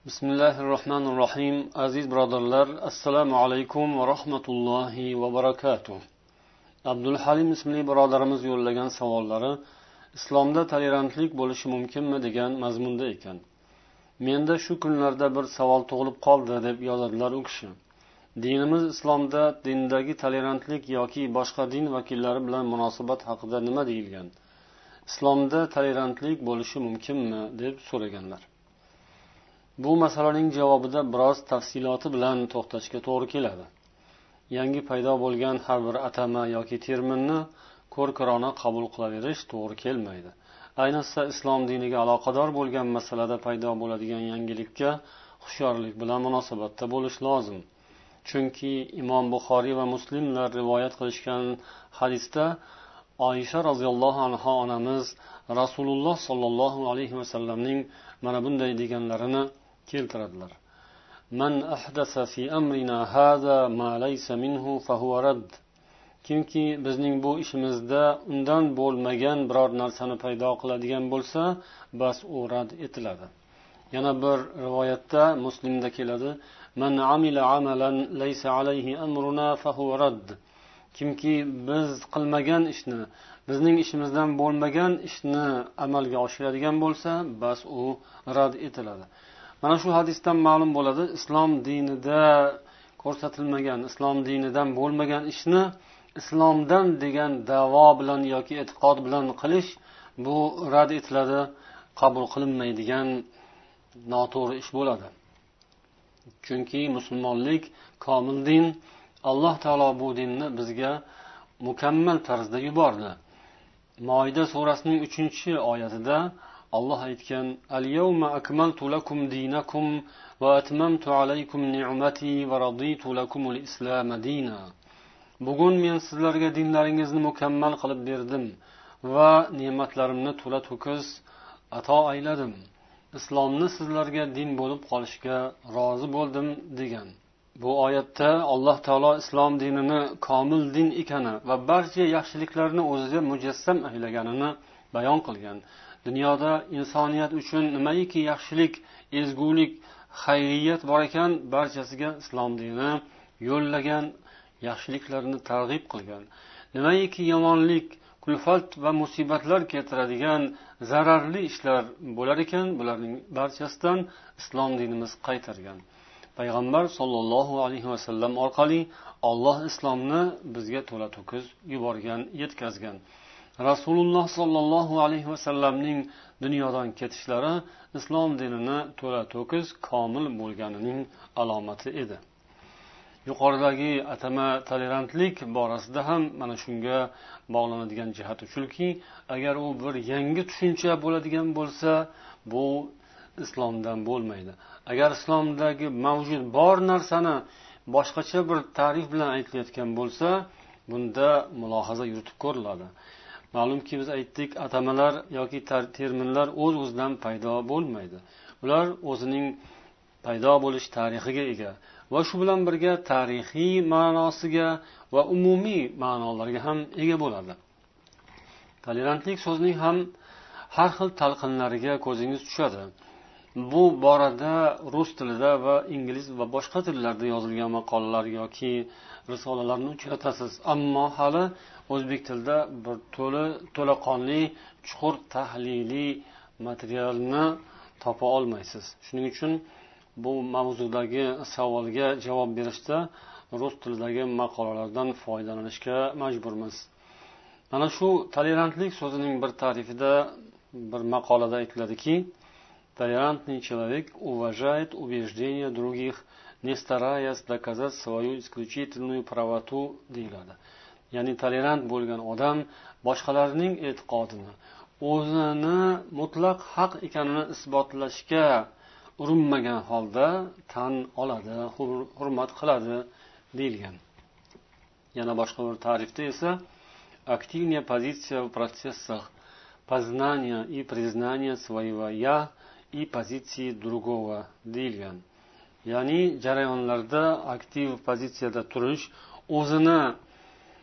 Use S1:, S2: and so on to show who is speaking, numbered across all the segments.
S1: Bismillahirrohmanirrohim. Aziz birodarlar, assalomu alaykum va rahmatullohi va barakatuh. Abdul Halim ismli birodarimiz yo'llagan savollari islomda tolerantlik bo'lishi mumkinmi degan mazmunda ekan. Menda shu kunlarda bir savol tug'ilib qoldi deb yozadilar u kishi. Dinimiz islomda dindagi tolerantlik yoki boshqa din vakillari bilan munosabat haqida nima deyilgan? Islomda tolerantlik bo'lishi mumkinmi deb so'raganlar. Bu masalaning javobida biroz tafsiloti bilan to'xtashga to'g'ri keladi. Yangi paydo bo'lgan har bir atama yoki terminni ko'rkirona qabul qilaverish to'g'ri kelmaydi. Ayniqsa islom diniga aloqador bo'lgan masalada paydo bo'ladigan yangilikka hushyorlik bilan munosabatda bo'lish lozim. Chunki Imom Buxoriy va Muslimlar rivoyat qilishgan hadisda Oysha roziyallohu anha onamiz Rasululloh sollallohu alayhi vasallamning mana bunday deganlarini keltiradilar. Man ahdasa fi amrina hada ma laysa minhu fahuwa rad. Kimki bizning bu ishimizda undan bo'lmagan biror narsani paydo qiladigan bo'lsa, bas u rad etiladi. Yana bir rivoyatda Muslimda keladi: Man amila amalan laysa alayhi amruna fahuwa rad. Kimki biz qilmagan ishni, bizning ishimizdan bo'lmagan ishni amalga oshiradigan bo'lsa, bas u rad etiladi. Mana shu hadisdan ma'lum bo'ladi, islom dinida ko'rsatilmagan, islom dinidan bo'lmagan ishni islomdan degan da'vo bilan yoki e'tiqod bilan qilish bu rad etiladi, qabul qilinmaydigan noto'g'ri ish bo'ladi. Chunki musulmonlik komil din. Alloh taolo bu dinni bizga mukammal tarzda yubordi. Moida surasining 3-oyatida Alloh aytgan: "Al-yawma akmaltu lakum dinakum va atmamtu alaykum ni'mati va raditu lakumul islam dina." Bugun men sizlarga dinlaringizni mukammal qilib berdim va ne'matlarimni to'la to'kis ato ayladim. Islomni sizlarga din bo'lib qolishga rozi bo'ldim degan. Bu oyatda Alloh taolo islom dinini komil din ekani va barcha yaxshiliklarni o'ziga mujassam aylaganini bayon qilgan. Dunyoda insoniyat uchun nimaiki yaxshilik, ezgulik, xayriyat bor ekan, barchasiga islom dini yo'llagan, yaxshiliklarni targ'ib qilgan. Nimaiki yomonlik, kulfat va musibatlar keltiradigan zararli ishlar bo'lar ekan, bularning barchasidan islom dinimiz qaytargan. Payg'ambar sollallohu alayhi vasallam orqali Alloh islomni bizga to'la to'kis yuborgan, yetkazgan. Rasululloh sollallohu alayhi vasallamning dunyodan ketishlari islom dinini to'la to'kis komil bo'lganining alomati edi. Yuqoridagi atama tolerantlik borasida ham mana shunga bog'lanadigan jihati shuki, agar u bir yangi tushuncha bo'ladigan bo'lsa, bu islomdan bo'lmaydi. Agar islomdagi mavjud bor narsani boshqacha bir ta'rif bilan aytilayotgan bo'lsa, bunda mulohaza yuritib ko'riladi. Ma'lumki, biz aytdik, atamalar yoki terminlar o'z-o'zidan paydo bo'lmaydi. Ular o'zining paydo bo'lish tarixiga ega va shu bilan birga tarixiy ma'nosiga va umumiy ma'nolarga ham ega bo'ladi. Tolerantlik so'zining ham har xil talqinlariga ko'zingiz tushadi. Bu borada rus tilida va ingliz va boshqa tillarda yozilgan maqolalar yoki risolalarni uchratasiz, ammo hali o'zbek tilida bir to'laqonli, chuqur tahliliy materialni topa olmaysiz. Shuning uchun bu mavzudagi savolga javob berishda rus tilidagi maqolalardan foydalanishga majburmiz. Mana shu tolerantlik so'zining bir ta'rifida bir maqolada aytiladiki, толерантный человек уважает убеждения других, не стараясь доказать свою исключительную правоту deyiladi. Ya'ni tolerant bo'lgan odam boshqalarning e'tiqodini, o'zini mutlaq haq ekanini isbotlashga urinmagan holda tan oladi, hurmat qiladi deyilgan. Yana boshqa bir ta'rifda esa активная позиция в процессах познания и признания своего я и позиции другого deyilgan. Ya'ni jarayonlarda aktiv pozitsiyada turish,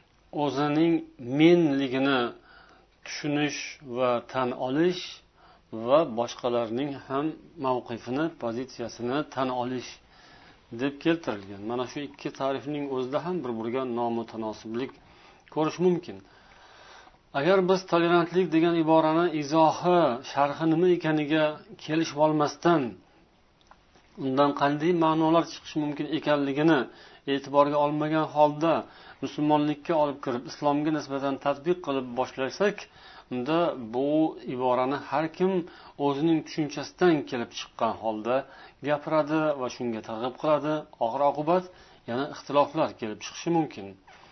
S1: o'zining menligini tushunish va tan olish va boshqalarning ham mavqifini, pozitsiyasini tan olish deb keltirilgan. Mana shu ikki ta'rifning o'zida ham bir-biriga nomutanosiblik ko'rish mumkin. Agar biz tolerantlik degan iborani izohi, sharhi nima ekaniga kelishib olmasdan, undan qanday ma'nolar chiqishi mumkin ekanligini e'tiborga olmagan holda musulmonlikka olib kirib, islomga nisbatan tatbiq qilib boshlasak, unda bu iborani har kim o'zining tushunchasidan kelib chiqqan holda gapiradi va shunga targ'ib qiladi. Oxir-oqibat yana ixtiloflar kelib chiqishi mumkin.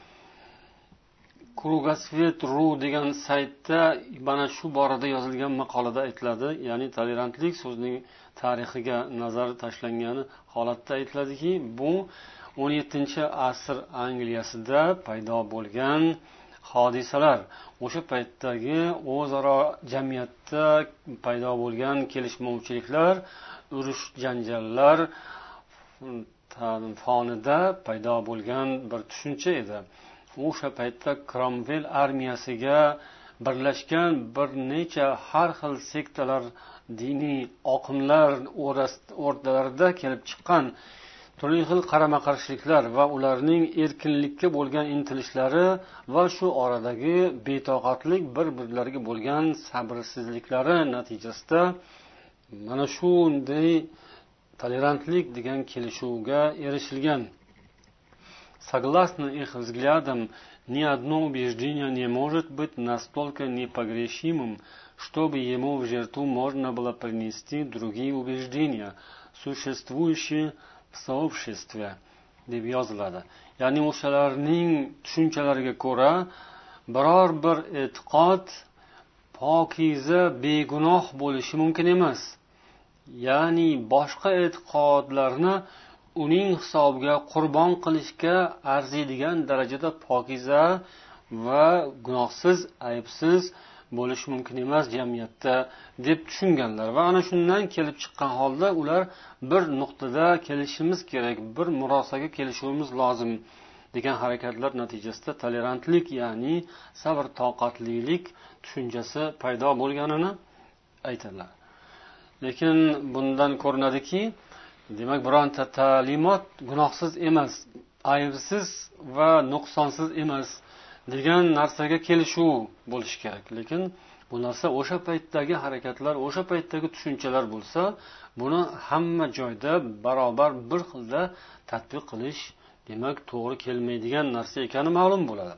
S1: Krugasvet.ru degan saytda mana shu borada yozilgan maqolada aytiladi, ya'ni tolerantlik so'zining tarixiga nazar tashlangani holatda aytiladiki, bu 17-asr Angliyasida paydo bo'lgan hodisalar, o'sha paytdagi o'zaro jamiyatda paydo bo'lgan kelishmovchiliklar, urush janjallar fonida paydo bo'lgan bir tushuncha edi. O'sha paytda Cromwell armiyasiga birlashgan bir necha har xil sektalar, diniy oqimlar o'rtalarida kelib chiqqan turli xil qarama-qarshiliklar va ularning erkinlikka bo'lgan intilishlari va shu oradagi betoqatlik, bir-birlariga bo'lgan sabrsizliklari natijasida mana shunday tolerantlik degan kelishuvga erishilgan. Согласно их взглядам, ни одно убеждение не может быть настолько непогрешимым, чтобы ему в жертву можно было принести другие убеждения, существующие в сообществе, deb yoziladi. Ya'ni o'shalarning tushunchalariga ko'ra biror bir e'tiqod pokiza, begunoh bo'lishi mumkin emas. Ya'ni boshqa e'tiqodlarni uning hisobiga qurbon qilishga arziydigan darajada pokiza va gunohsiz, aybsiz bo'lishi mumkin emas jamiyatda deb tushunganlar. Va ana shundan kelib chiqqan holda ular bir nuqtada kelishimiz kerak, bir murosaga kelishimiz lozim degan harakatlar natijasida tolerantlik, ya'ni sabr toqatlilik tushunchasi paydo bo'lganini aytadilar. Lekin bundan ko'rinadiki, demak bironta ta'limot gunohsiz emas, aybsiz va nuqsonsiz emas degan narsaga kelishuv bo'lishi kerak. Lekin bu narsa o'sha paytdagi harakatlar, o'sha paytdagi tushunchalar bo'lsa, buni hamma joyda barobar bir xilda tatbiq qilish demak to'g'ri kelmaydigan narsa ekani ma'lum bo'ladi.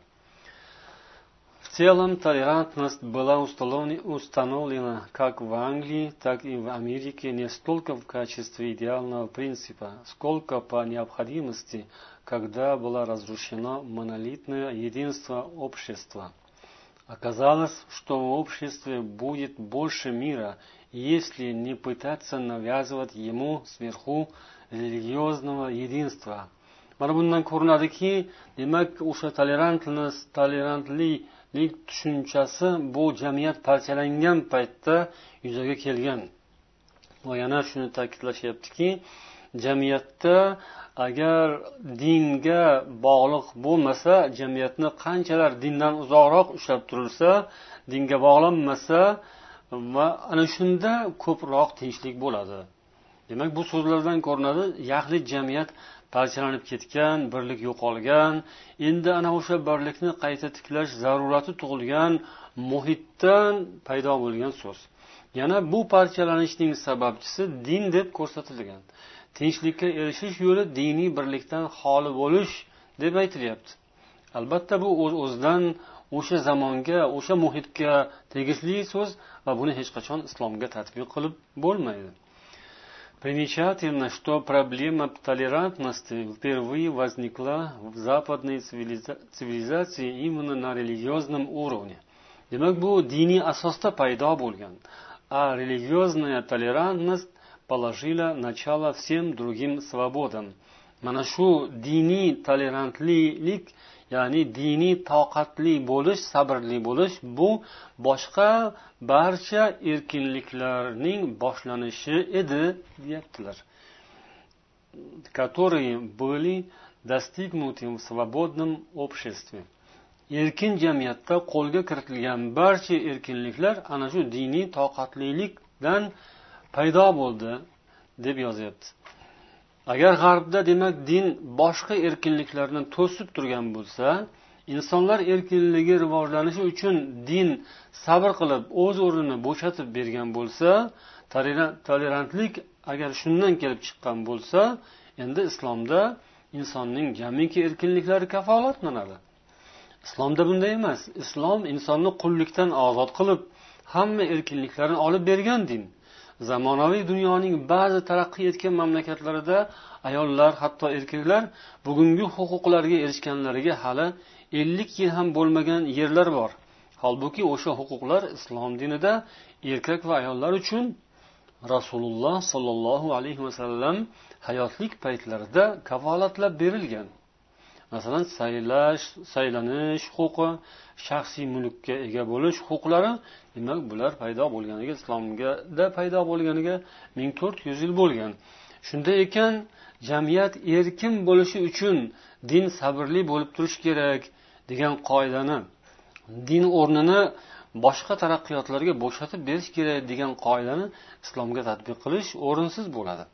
S1: В целом, толерантность была установлена как в Англии, так и в Америке не столько в качестве идеального принципа, сколько по необходимости, когда было разрушено монолитное единство общества. Оказалось, что в обществе будет больше мира, если не пытаться навязывать ему сверху религиозного единства. Mana bundan ko'rinadiki, demak o'sha tolerantlik tushunchasi bu jamiyat parchalangan paytda yuzaga kelgan. Va yana shuni ta'kidlashyaptiki, jamiyatda agar dinga bog'liq bo'lmasa, jamiyatni qanchalar dindan uzoqroq ushlab turilsa, dinga bog'lanmasa, va ana shunda ko'proq tinchlik bo'ladi. Demak, bu so'zlardan ko'rinadi, yaxlit jamiyat parchalanib ketgan, birlik yo'qolgan, endi ana o'sha birlikni qayta tiklash zarurati tug'ilgan muhitdan paydo bo'lgan so'z. Yana bu parchalanishning sababchisi din deb ko'rsatilgan. Tinchlikka erishish yo'li diniy birlikdan xoli bo'lish deb aytilyapti. Albatta bu o'z-o'zidan o'sha zamonga, o'sha muhitga tegishli so'z va buni hech qachon islomga tatbiq qilib bo'lmaydi. Примечательно, что проблема толерантности впервые возникла в западной цивилизации именно на религиозном уровне. Demak, bu diniy asosda paydo bo'lgan. А религиозная толерантность положила начало всем другим свободам. Mana shu diniy tolerantlik, ya'ni diniy toqatli bo'lish, sabrli bo'lish, bu boshqa barcha erkinliklarning boshlanishi edi, deyaptilar. Которые были достигнуты в свободном обществе. Erkin jamiyatda qo'lga kiritilgan barcha erkinliklar ana shu diniy toqatlilik tolerantsizlikdan paydo bo'ldi deb yozyapti. Agar g'arbda demak din boshqa erkinliklarni to'sib turgan bo'lsa, insonlar erkinligi rivojlanishi uchun din sabr qilib o'z o'rnini bo'shatib bergan bo'lsa, tolerantlik agar shundan kelib chiqqan bo'lsa, endi islomda insonning jamiki erkinliklari kafolatlanadi. Islomda bunday emas. Islom insonni qullikdan ozod qilib, hamma erkinliklarni olib bergan din. Zamonaviy dunyoning ba'zi taraqqi etgan mamlakatlarida ayollar, hatto erkaklar bugungi huquqlarga erishganlariga hali 50 yil ham bo'lmagan yerlar bor. Holbuki o'sha huquqlar islom dinida erkak va ayollar uchun Rasululloh sollallohu alayhi vasallam hayotlik paytlarida kafolatlab berilgan. Masalan, saylanish huquqi, shaxsiy mulkka ega bo'lish huquqlari, demak, bular paydo bo'lganiga, islomda paydo bo'lganiga 1400 yil bo'lgan. Shunday ekan, jamiyat erkin bo'lishi uchun din sabrli bo'lib turish kerak degan qoidani, din o'rnini boshqa taraqqiyotlarga bo'shatib berish kerak degan qoidani islomga tatbiq qilish o'rinsiz bo'ladi.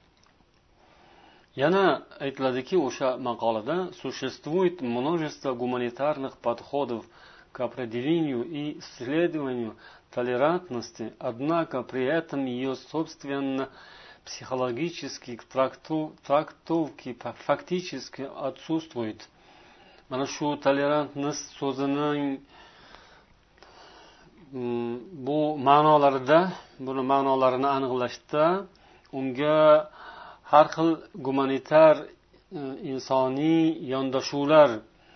S1: Yana aytiladiki, o'sha maqolada существует множество гуманитарных подходов к определению и исследованию толерантности, однако при этом ее собственно психологические трактовки фактически отсутствуют. Mana shu tolerantность so'zining bu ma'nolarida, buni ma'nolarini aniqlashda unga har xil gumanitar insoniy yondashuvlar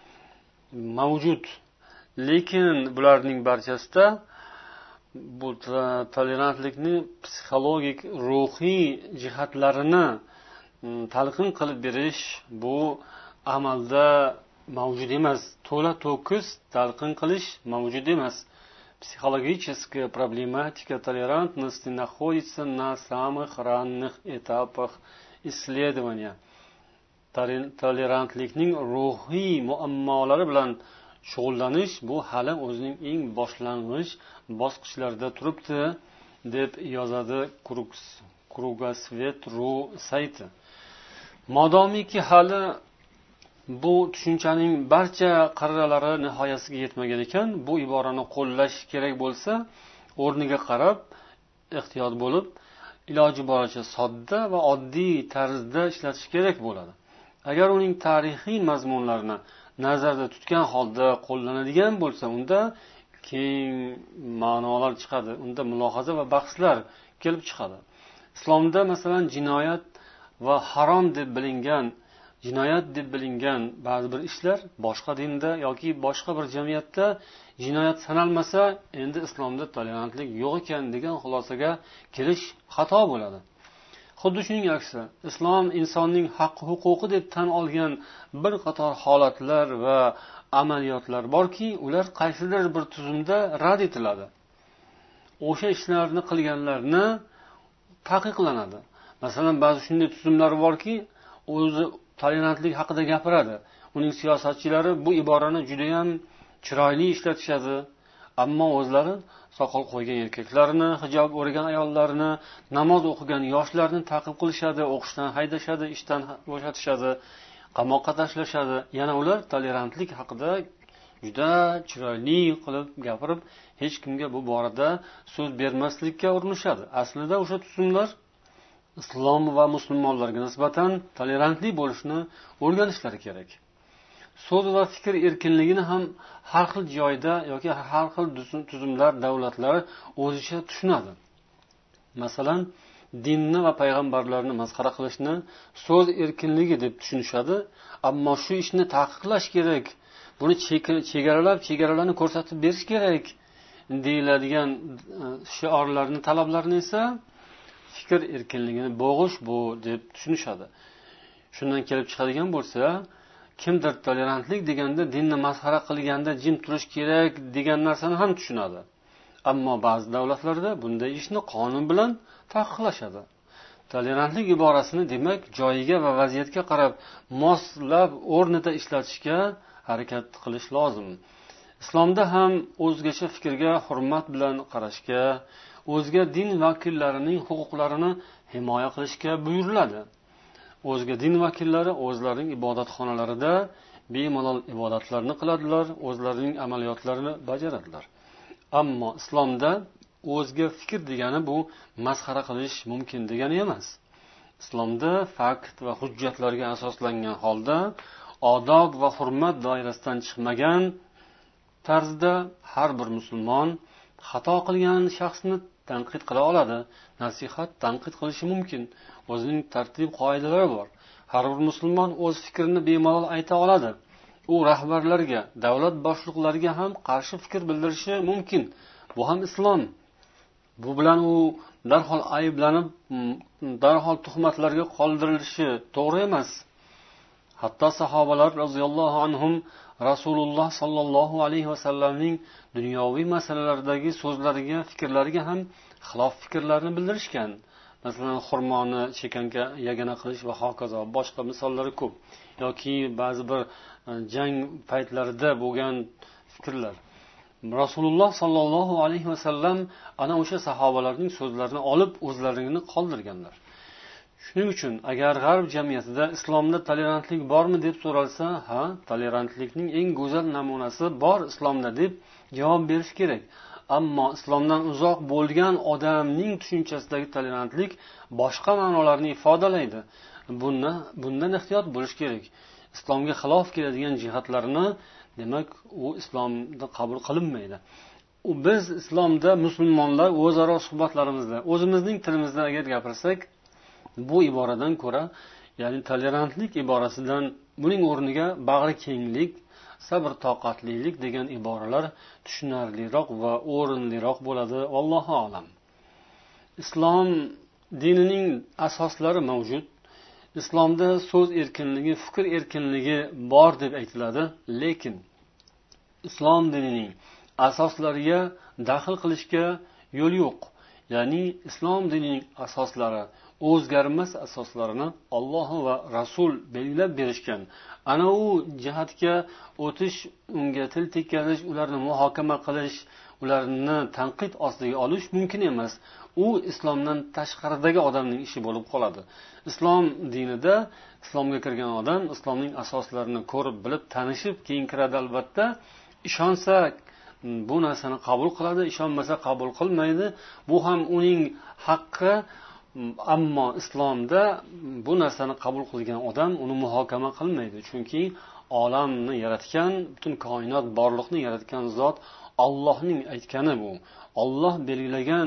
S1: mavjud, lekin bularning barchasida bu tolerantlikni psixologik, ruhiy jihatlarini talqin qilib berish bu amalda mavjud emas. To'la to'kis talqin qilish mavjud emas. Психологическая проблематика толерантности находится на самых ранних этапах исследования. Tolerantlikning ruhiy muammolari bilan shug'ullanish bu hali o'zining eng boshlang'ich bosqichlarida turibdi, deb yozadi Krugasvet.ru sayti. Modomiki hali bu tushunchaning barcha qirralari nihoyasiga yetmagan ekan, bu iborani qo'llash kerak bo'lsa, o'rniga qarab, ehtiyot bo'lib, iloji boricha sodda va oddiy tarzda ishlatish kerak bo'ladi. Agar uning tarixiy mazmunlarini nazarda tutgan holda qo'llanadigan bo'lsa, unda keng ma'nolar chiqadi, unda mulohaza va bahslar kelib chiqadi. Islomda masalan jinoyat va harom deb bilingan, jinoyat deb bilingan ba'zi bir ishlar boshqa dinda yoki boshqa bir jamiyatda jinoyat sanalmasa, endi islomda tolerantlik yo'q ekan degan xulosaga kelish xato bo'ladi. Xuddi shuning aksi, islom insonning haq-huquqi deb tan olgan bir qator holatlar va amaliyotlar borki, ular qaysidir bir tuzumda rad etiladi. O'sha ishlarni qilganlarni taqiqlanadi. Masalan, ba'zi shunday tuzumlar borki, o'zi tolerantlik haqida gapiradi. Uning siyosatchilari bu iborani juda ham chiroyli ishlatishadi, ammo o'zlari soqol qo'ygan erkaklarni, hijob o'ragan ayollarni, namoz o'qigan yoshlarni ta'qib qilishadi, o'qishdan haydashadi, ishdan bo'shatishadi, qamoqqa tashlashadi. Yana ular tolerantlik haqida juda chiroyli qilib gapirib, hech kimga bu borada so'z bermaslikka urinishadi. Aslida o'sha tuzumlar islom va musulmonlarga nisbatan tolerantli bo'lishni o'rganishlari kerak. So'z va fikr erkinligini ham har xil joyda yoki har xil tuzumlar, davlatlar o'zicha tushunadi. Masalan, dinni va payg'ambarlarni masxara qilishni so'z erkinligi deb tushunishadi, ammo shu ishni taqiqlash kerak, buni chegaralarni ko'rsatib berish kerak deyiladigan shiorlarni, talablarni esa fikr erkinligini bo'g'ish bu deb tushunishadi. Shundan kelib chiqadigan bo'lsa, kimdir tolerantlik deganda dinni masxara qilganda jim turish kerak degan narsani ham tushunadi. Ammo ba'zi davlatlarda bunday ishni qonun bilan taqiqlashadi. Tolerantlik iborasini demak joyiga va vaziyatga qarab moslab o'rnida ishlatishga harakat qilish lozim. Islomda ham o'zgacha fikrga hurmat bilan qarashga, o'zga din vakillarining huquqlarini himoya qilishga buyuriladi. O'zga din vakillari o'zlarining ibodatxonalarida bemalol ibodatlarni qiladilar, o'zlarining amaliyotlarini bajaradilar. Ammo islomda o'zga fikr degani bu masxara qilish mumkin degani emas. Islomda fakt va hujjatlarga asoslangan holda odob va hurmat doirasidan chiqmagan tarzda har bir musulmon xato qilgan shaxsni tanqid qila oladi, nasihat, tanqid qilishi mumkin. O'zining tartib qoidalari bor. Har bir musulmon o'z fikrini bemalol ayta oladi. U rahbarlarga, davlat boshliqlariga ham qarshi fikr bildirishi mumkin. Bu ham islom. Bu bilan u darhol ayblanib, darhol tuhmatlarga qoldirilishi to'g'ri emas. Hatto sahobalar roziyallohu anhum Rasululloh sallallohu alayhi vasallamning dunyoviy masalalardagi so'zlariga, fikrlariga ham xilof fikrlarni bildirishgan. Masalan, xurmoni chekanka yagana qilish va hokazo. Boshqa misollari ko'p. Yoki ba'zi bir jang paytlarida bo'lgan fikrlar. Rasululloh sallallohu alayhi vasallam ana o'sha sahobalarning so'zlarini olib o'zlarini qoldirganlar. Shuning uchun agar g'arb jamiyatida islomda tolerantlik bormi deb so'ralsa, ha, tolerantlikning eng go'zal namunasi bor islomda deb javob berish kerak. Ammo islomdan uzoq bo'lgan odamning tushunchasidagi tolerantlik boshqa ma'nolarni ifodalaydi. Bundan ehtiyot bo'lish kerak. Islomga xilof keladigan jihatlarni, demak, u islomda qabul qilinmaydi. Biz islomda musulmonlar o'zaro suhbatlarimizda o'zimizning tilimizda agar gapirsak, bu iboradan ko'ra, ya'ni tolerantlik iborasidan buning o'rniga bag'ri kenglik, sabr toqatlilik degan iboralar tushunarliroq va o'rinliroq bo'ladi. Allohu a'lam. Islom dinining asoslari mavjud. Islomda so'z erkinligi, fikr erkinligi bor deb aytiladi, lekin islom dinining asoslariga daxl qilishga yo'l yo'q. Ya'ni islom dinining asoslari, o'zgarmas asoslarini Alloh va Rasul belgilab berishgan. Ana u jihatga o'tish, unga til tekkazish, ularni muhokama qilish, ularni tanqid ostiga olish mumkin emas. U islomdan tashqaridagi odamning ishi bo'lib qoladi. Islom dinida islomga kirgan odam islomning asoslarini ko'rib, bilib, tanishib keyin kiradi albatta. Ishonsa bu narsani qabul qiladi, ishonmasa qabul qilmaydi. Bu ham uning haqqi. Ammo islomda bu narsani qabul qilgan odam uni muhokama qilmaydi. Chunki olamni yaratgan, butun koinot borliqni yaratgan zot Allohning aytgani bu. Alloh belgilagan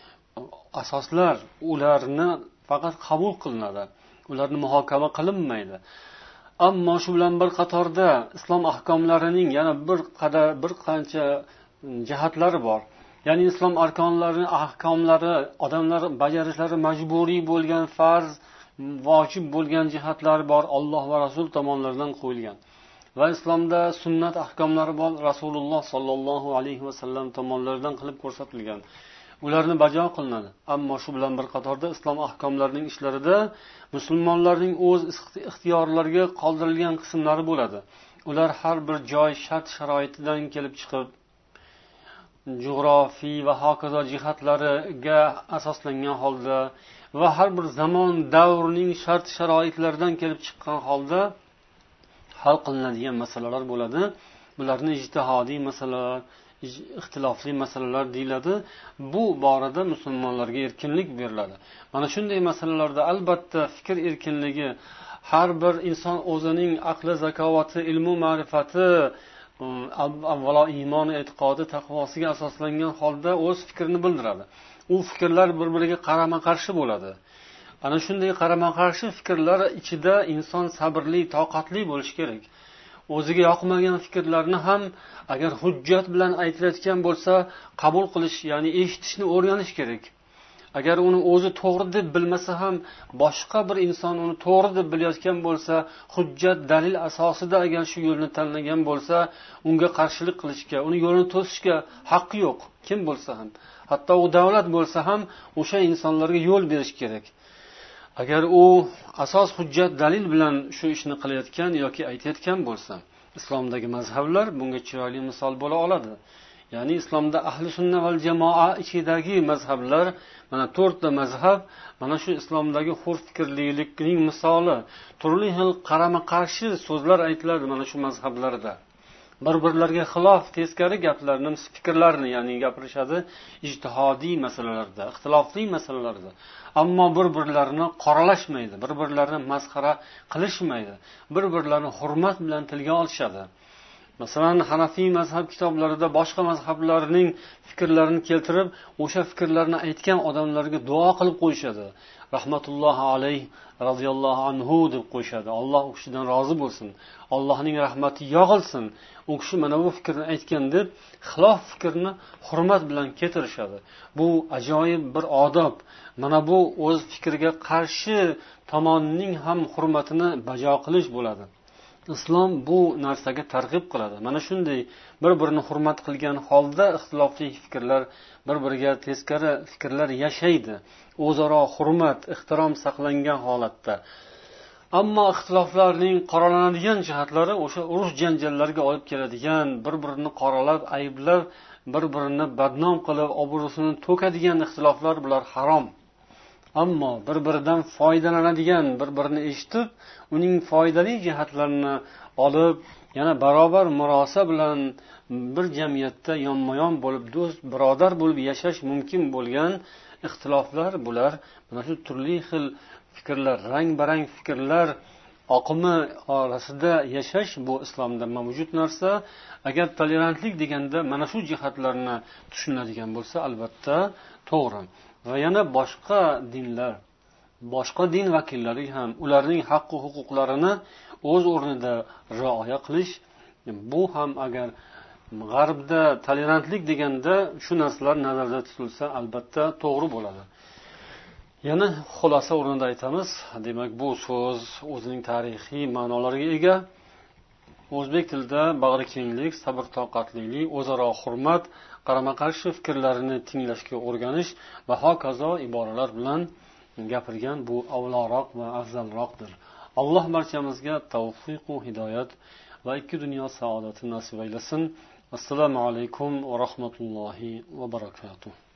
S1: asoslar, ularni faqat qabul qilinadi. Ularni muhokama qilinmaydi. Ammo shu bilan bir qatorda islom ahkomlarining yana bir qancha jihatlari bor. Ya'ni islom arkonlari, ahkomlari, odamlar bajarishlari majburiy bo'lgan, farz, vojib bo'lgan jihatlari bor, Alloh va Rasul tomonidan qo'yilgan. Va islomda sunnat ahkomlari bor, Rasululloh sallallohu alayhi vasallam tomonidan qilib ko'rsatilgan. Ularni bajo qilinadi. Ammo shu bilan bir qatorda islom ahkomlarining ishlarida musulmonlarning o'z ixtiyorlariga qoldirilgan qismlari bo'ladi. Ular har bir joy shart-sharoitidan kelib chiqib, jug'rofiy va hokazo jihatlariga asoslangan holda va har bir zamon davrining shart-sharoitlaridan kelib chiqqan holda hal qilinadigan masalalar bo'ladi. Bularni ijtihodiy masalalar, ixtilofli masalalar deyiladi. Bu borada musulmonlarga erkinlik beriladi. Mana shunday masalalarda albatta fikr erkinligi, har bir inson o'zining aqli, zakovati, ilmu, ma'rifati, avvalo iymon, e'tiqodi, taqvosiga asoslangan holda o'z fikrini bildiradi. U fikrlar bir-biriga qarama-qarshi bo'ladi. Ana shunday qarama-qarshi fikrlar ichida inson sabrli, toqatli bo'lishi kerak. O'ziga yoqmagan fikrlarni ham agar hujjat bilan aytilayotgan bo'lsa, qabul qilish, ya'ni eshitishni o'rganish kerak. Agar uni o'zi to'g'ri deb bilmasa ham, boshqa bir inson uni to'g'ri deb bilayotgan bo'lsa, hujjat, dalil asosida agar shu yo'lni tanlagan bo'lsa, unga qarshilik qilishga, uni yo'lini to'sishga haqqi yo'q, kim bo'lsa ham. Hatto u davlat bo'lsa ham o'sha insonlarga yo'l berish kerak. Agar u asos, hujjat, dalil bilan shu ishni qilayotgan yoki aytayotgan bo'lsa, islomdagi mazhablar bunga chiroyli misol bo'la oladi. ya'ni islomda ahli sunna val jamoa ichidagi mazhablar, mana 4 ta mazhab mana shu islomdagi hurfikrlilikning misoli. Turli xil qarama qarshi so'zlar aytiladi mana shu mazhablarda. Bir-birlariga xilof, teskari gaplarni, fikrlarni, ya'ni gapirishadi ijtihodiy masalalarda, ixtilofli masalalarda. Ammo bir-birlarini qoralashmaydi, bir-birlarini masxara qilishmaydi, bir-birlarini hurmat bilan tilga olishadi. Masalan, Hanafiy mazhab kitoblarida boshqa mazhablarning fikrlarini keltirib, o'sha fikrlarni aytgan odamlarga duo qilib qo'yishadi. Rahmatullohi alayh, radhiyallohu anhu deb qo'yishadi. Alloh u kishidan rozi bo'lsin. Allohning rahmati yog'ilsin. U kishi mana bu fikrni aytgan deb xilof fikrni hurmat bilan keltirishadi. Bu ajoyib bir odob. Mana bu o'z fikriga qarshi tomonning ham hurmatini bajo qilish bo'ladi. Islom bu narsaga targ'ib qiladi. Mana shunday bir-birini hurmat qilgan holda ixtilofli fikrlar, bir-biriga teskari fikrlar yashaydi. O'zaro hurmat, ehtirom saqlangan holatda. Ammo ixtiloflarning qoralanadigan jihatlari o'sha urush janjallarga olib keladigan, bir-birini qoralab, ayblab, bir-birini badnom qilib, obro'sini to'kadigan ixtiloflar bular harom. Ammo bir-biridan foydalanadigan, bir-birini eshitib, uning foydali jihatlarini olib, yana barobar murosa bilan bir jamiyatda yonma-yon bo'lib, do'st, birodar bo'lib yashash mumkin bo'lgan ixtiloflar bular. Mana shu turli xil fikrlar, rang-barang fikrlar oqimi orasida yashash bu islomda mavjud narsa. Agar tolerantlik deganda mana shu jihatlarni tushunadigan bo'lsa, albatta to'g'ri. Va yana boshqa dinlar, boshqa din vakillari ham ularning haq va huquqlarini o'z o'rnida rioya qilish, bu ham agar g'arbda tolerantlik deganda shu narsalar nazarda tutilsa, albatta to'g'ri bo'ladi. Yana xulosa o'rnida aytamiz. Demak, bu so'z o'zining tarixiy ma'nolariga ega. O'zbek tilida bag'rikenglik, sabr-toqatlilik, o'zaro hurmat, qarama-qarshi fikrlarini tinglashga o'rganish va hokazo iboralar bilan gapirgan bu avloroq va afzalroqdir. Alloh barchamizga tavfiq va hidoyat va ikki dunyo saodatini nasib aylasin. Assalomu alaykum va rahmatullohi va barakatuh.